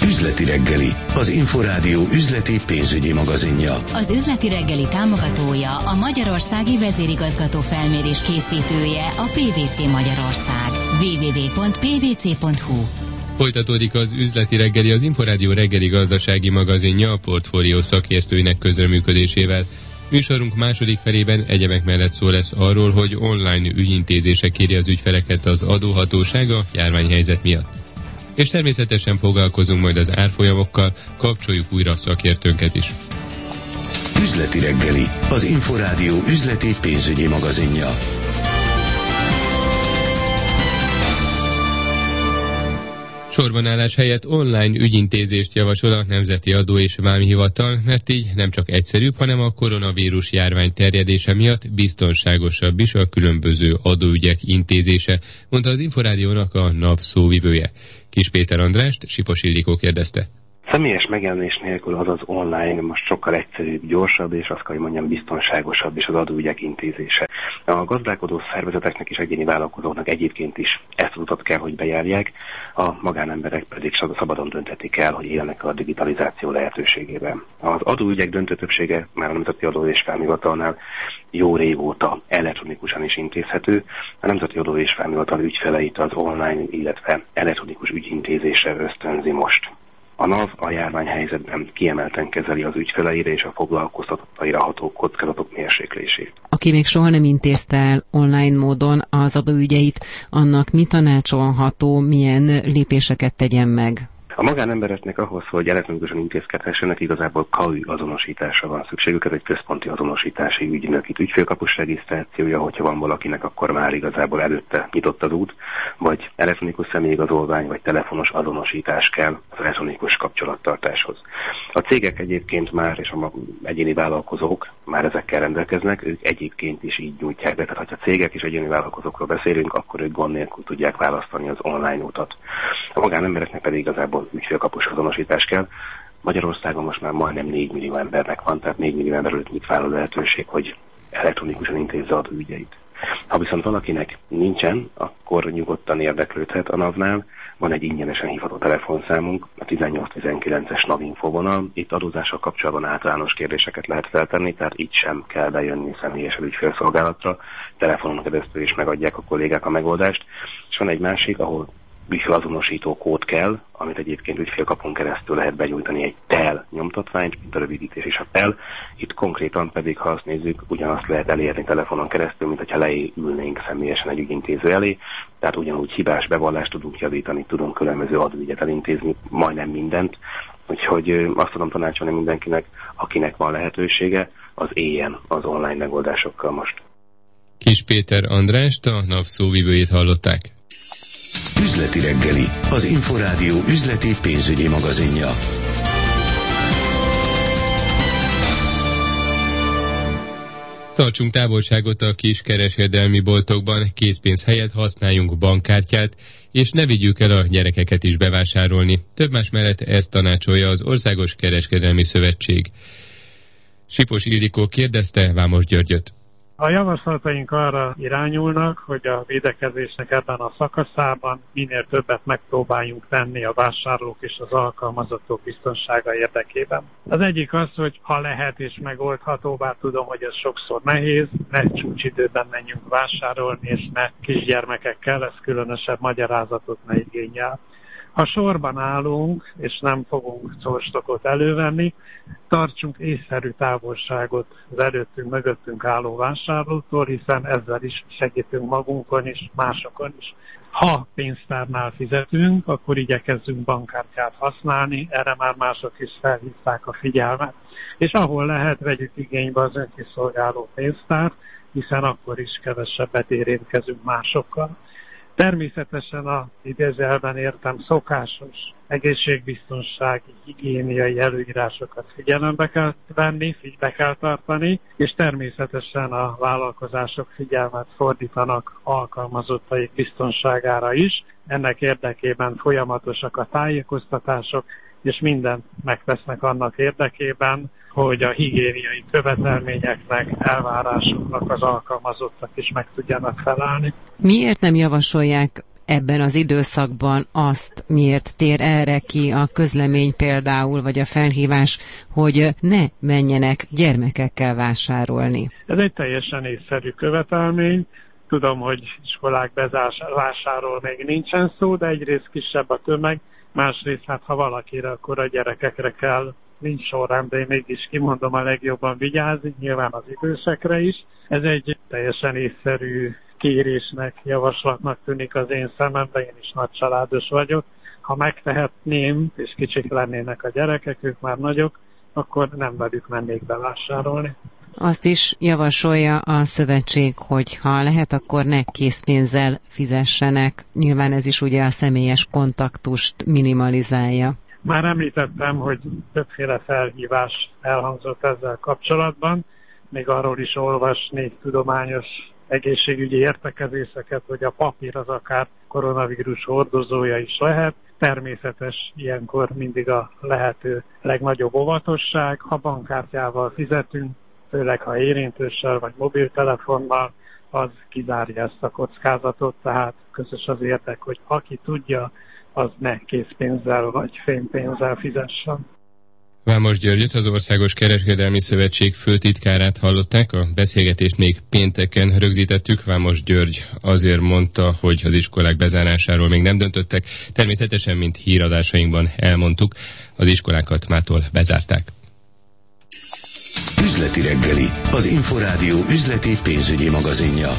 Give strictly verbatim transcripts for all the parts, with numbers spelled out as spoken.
Üzleti reggeli, az Inforádió üzleti pénzügyi magazinja. Az Üzleti reggeli támogatója, a Magyarországi Vezérigazgató Felmérés készítője, a pé vé cé Magyarország. double-u double-u double-u pont pé vé cé pont hú. Folytatódik az Üzleti reggeli, az Inforádió reggeli gazdasági magazinja a portfólió szakértőinek közreműködésével. Műsorunk második felében egyebek mellett szó lesz arról, hogy online ügyintézésre kéri az ügyfeleket az adóhatóság a járványhelyzet miatt. És természetesen foglalkozunk majd az árfolyamokkal, kapcsoljuk újra a szakértőnket is. Üzleti reggeli, az Inforádió üzleti pénzügyi magazinja. Sorbanállás helyett online ügyintézést javasol a Nemzeti Adó és Vámhivatal, mert így nem csak egyszerűbb, hanem a koronavírus járvány terjedése miatt biztonságosabb is a különböző adóügyek intézése, mondta az Inforádiónak a NAV szóvivője. Kis Péter Andrást Sipos Ildikó kérdezte. Személyes megjelenés nélkül az az online most sokkal egyszerűbb, gyorsabb, és azt kell, hogy mondjam, biztonságosabb is az adóügyek intézése. A gazdálkodó szervezeteknek és egyéni vállalkozóknak egyébként is ezt az utat kell, hogy bejárják, a magánemberek pedig szabadon dönthetik el, hogy élnek a digitalizáció lehetőségében. Az adóügyek döntő többsége már a Nemzeti Adó és Vámhivatalnál jó régóta elektronikusan is intézhető. A Nemzeti Adó és Vámhivatal ügyfeleit az online, illetve elektronikus ügyintézésre ösztönzi most. A NAV a járványhelyzetben kiemelten kezeli az ügyfeleire és a foglalkoztatottaira ható kockázatok mérséklését. Aki még soha nem intézte el online módon az adóügyeit, annak mi tanácsolható, milyen lépéseket tegyen meg? A magánembereknek ahhoz, hogy elektronikusan intézkedhessenek, igazából ká u azonosításra van szükségük, ez egy központi azonosítási ügynök. Itt ügyfélkapus regisztrációja, hogyha van valakinek, akkor már igazából előtte nyitott az út, vagy elektronikus személyigazolvány, vagy telefonos azonosítás kell az elektronikus kapcsolattartáshoz. A cégek egyébként már, és a egyéni vállalkozók már ezekkel rendelkeznek, ők egyébként is így nyújtják be. Tehát, ha cégek és egyéni vállalkozókról beszélünk, akkor ők gond nélkül tudják választani az online utat. A magánembereknek pedig igazából ügyfélkapus azonosítás kell. Magyarországon most már majdnem négy millió embernek van, tehát négy millió ember előtt nyitva áll a lehetőség, hogy elektronikusan intézze adóügyeit. Ha viszont valakinek nincsen, akkor nyugodtan érdeklődhet a NAV-nál. Van egy ingyenesen hívható telefonszámunk, a tizennyolc tizenkilences NAV infovonal. Itt adózással kapcsolatban általános kérdéseket lehet feltenni, tehát itt sem kell bejönni személyesen ügyfélszolgálatra. Telefonon keresztül is megadják a kollégák a megoldást. És van egy másik, ahol ügyfélazonosító kód kell, amit egyébként ügyfélkapun keresztül lehet benyújtani egy TEL nyomtatványt, mint a rövidítés is a TEL. Itt konkrétan pedig, ha azt nézzük, ugyanazt lehet elérni telefonon keresztül, mint hogyha leülnénk személyesen egy ügyintéző elé. Tehát ugyanúgy hibás bevallást tudunk javítani, tudunk különböző adóügyet elintézni, majdnem mindent. Úgyhogy azt tudom tanácsolni mindenkinek, akinek van lehetősége, az éljen az online megoldásokkal most. Kis Péter Andrást, a NAV szóvivőjét hallották. Üzleti reggeli, az Inforádió üzleti pénzügyi magazinja. Tartsunk távolságot a kis kereskedelmi boltokban, készpénz helyett használjunk bankkártyát, és ne vigyük el a gyerekeket is bevásárolni. Több más mellett ezt tanácsolja az Országos Kereskedelmi Szövetség. Sipos Ildikó kérdezte Vámos Györgyöt. A javaslataink arra irányulnak, hogy a védekezésnek ebben a szakaszában minél többet megpróbáljunk tenni a vásárlók és az alkalmazottok biztonsága érdekében. Az egyik az, hogy ha lehet és megoldható, bár tudom, hogy ez sokszor nehéz, ne csúcsidőben menjünk vásárolni, és ne kisgyermekekkel, ez különösebb magyarázatot ne igényel. Ha sorban állunk, és nem fogunk szorstokot elővenni, tartsunk észszerű távolságot az előttünk, mögöttünk álló vásárlótól, hiszen ezzel is segítünk magunkon és másokon is. Ha pénztárnál fizetünk, akkor igyekezzünk bankkártyát használni, erre már mások is felhívták a figyelmet. És ahol lehet, vegyük igénybe az önkiszolgáló pénztárt, hiszen akkor is kevesebbet érintkezünk másokkal. Természetesen a idézőjelben értem szokásos egészségbiztonsági, higiéniai előírásokat figyelembe kell venni, be kell tartani, és természetesen a vállalkozások figyelmet fordítanak alkalmazottaik biztonságára is. Ennek érdekében folyamatosak a tájékoztatások, és mindent megtesznek annak érdekében, hogy a higiéniai követelményeknek, elvárásoknak az alkalmazottak is meg tudjanak felelni. Miért nem javasolják ebben az időszakban azt, miért tér erre ki a közlemény például, vagy a felhívás, hogy ne menjenek gyermekekkel vásárolni? Ez egy teljesen észszerű követelmény. Tudom, hogy iskolák bezárásáról még nincsen szó, de egyrészt kisebb a tömeg, másrészt hát ha valakire, akkor a gyerekekre kell. Nincs sorrend, de én mégis kimondom, a legjobban vigyázni, nyilván az idősekre is. Ez egy teljesen észszerű kérésnek, javaslatnak tűnik az én szememben, én is nagycsaládos vagyok. Ha megtehetném, és kicsik lennének a gyerekek, ők már nagyok, akkor nem velük mennék bevásárolni. Azt is javasolja a szövetség, hogy ha lehet, akkor ne készpénzzel fizessenek. Nyilván ez is ugye a személyes kontaktust minimalizálja. Már említettem, hogy többféle felhívás elhangzott ezzel kapcsolatban, még arról is olvasni tudományos egészségügyi értekezéseket, hogy a papír az akár koronavírus hordozója is lehet. Természetes ilyenkor mindig a lehető legnagyobb óvatosság. Ha bankkártyával fizetünk, főleg ha érintőssel vagy mobiltelefonnal, az kizárja ezt a kockázatot, tehát közös az érdek, hogy aki tudja, az ne készpénzzel vagy fémpénzzel fizessen. Vámos Györgyöt, az Országos Kereskedelmi Szövetség főtitkárát hallották, a beszélgetést még pénteken rögzítettük. Vámos György azért mondta, hogy az iskolák bezárásáról még nem döntöttek. Természetesen, mint híradásainkban elmondtuk, az iskolákat mától bezárták. Üzleti reggeli, az Inforádió üzleti pénzügyi magazinja.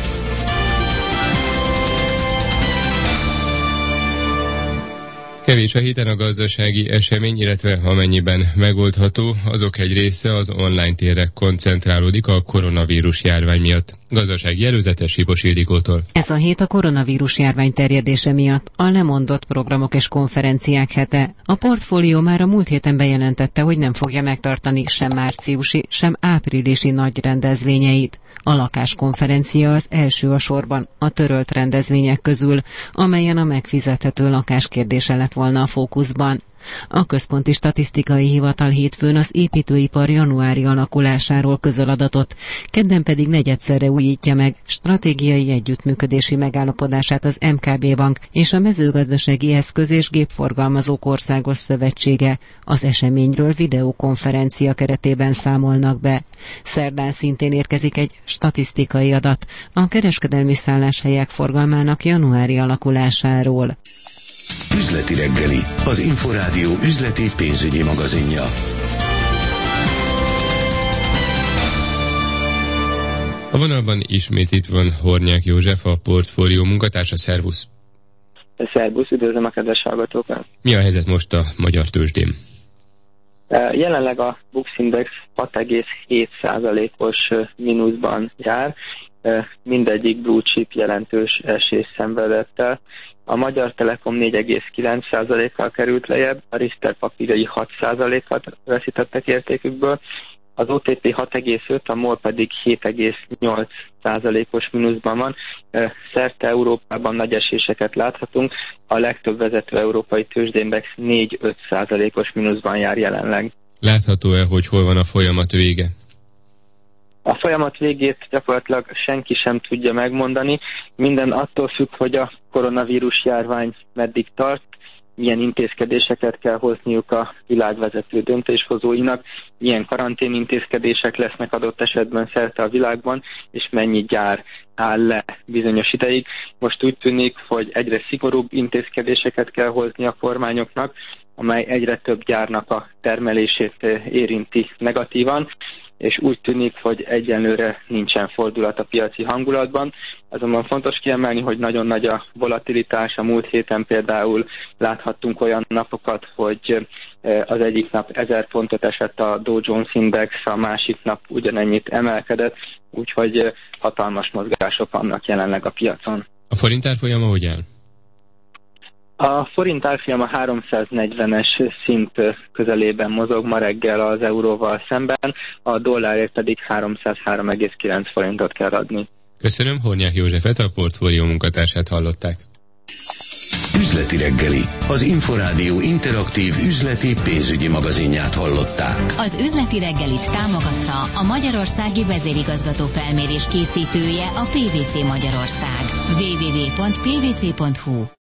Kevés a héten a gazdasági esemény, illetve amennyiben megoldható, azok egy része az online térre koncentrálódik a koronavírus járvány miatt. Gazdasági előzetes Sipos Ildikótól. Ez a hét a koronavírus járvány terjedése miatt a lemondott programok és konferenciák hete. A portfólió már a múlt héten bejelentette, hogy nem fogja megtartani sem márciusi, sem áprilisi nagy rendezvényeit. A lakáskonferencia az első a sorban a törölt rendezvények közül, amelyen a megfizethető lakás kérdése lett volna a fókuszban. A Központi Statisztikai Hivatal hétfőn az építőipar januári alakulásáról közöl adatot, kedden pedig negyedszerre újítja meg stratégiai együttműködési megállapodását az em ká bé Bank és a Mezőgazdasági Eszköz és Gépforgalmazók Országos Szövetsége. Az eseményről videokonferencia keretében számolnak be. Szerdán szintén érkezik egy statisztikai adat a kereskedelmi szálláshelyek forgalmának januári alakulásáról. Üzleti reggeli, az Inforádió üzleti pénzügyi magazinja. A vonalban ismét itt van Hornyák József, a portfólió munkatársa. Szervusz! Szervusz, üdvözlöm a kedves hallgatókat! Mi a helyzet most a magyar tőzsdén? Jelenleg a Bux Index hat egész hét százalékos mínuszban jár, mindegyik blue chip jelentős esés szenvedett el. A Magyar Telekom négy egész kilenc százalékkal került lejjebb, a Richter papírjai hat százalékat veszítettek értékükből, az o té pé hat egész öt, a MOL pedig hét egész nyolc százalékos mínuszban van. Szerte Európában nagy eséseket láthatunk, a legtöbb vezető európai tőzsdeindex négy-öt százalékos mínuszban jár jelenleg. Látható-e, hogy hol van a folyamat vége? A folyamat végét gyakorlatilag senki sem tudja megmondani. Minden attól függ, hogy a koronavírus járvány meddig tart, milyen intézkedéseket kell hozniuk a világvezető döntéshozóinak, milyen karantén intézkedések lesznek adott esetben szerte a világban, és mennyi gyár áll le bizonyos ideig. Most úgy tűnik, hogy egyre szigorúbb intézkedéseket kell hozni a kormányoknak, amely egyre több gyárnak a termelését érinti negatívan, és úgy tűnik, hogy egyenlőre nincsen fordulat a piaci hangulatban. Azonban fontos kiemelni, hogy nagyon nagy a volatilitás. A múlt héten például láthattunk olyan napokat, hogy az egyik nap ezer pontot esett a Dow Jones Index, a másik nap ugyanennyit emelkedett, úgyhogy hatalmas mozgások vannak jelenleg a piacon. A forint árfolyama hogy áll? A forint árfolyama háromszáznegyvenes szint közelében mozog ma reggel az euróval szemben, a dollárért pedig háromszázhárom egész kilenc forintot kell adni. Köszönöm, Hornyák Józsefet, a portfólió munkatársát hallották. Üzleti reggeli, az Inforádió interaktív üzleti pénzügyi magazinját hallották. Az üzleti reggelit támogatta a Magyarországi Vezérigazgató Felmérés készítője, a pé vé cé Magyarország. double-u double-u double-u pont pé vé cé pont hú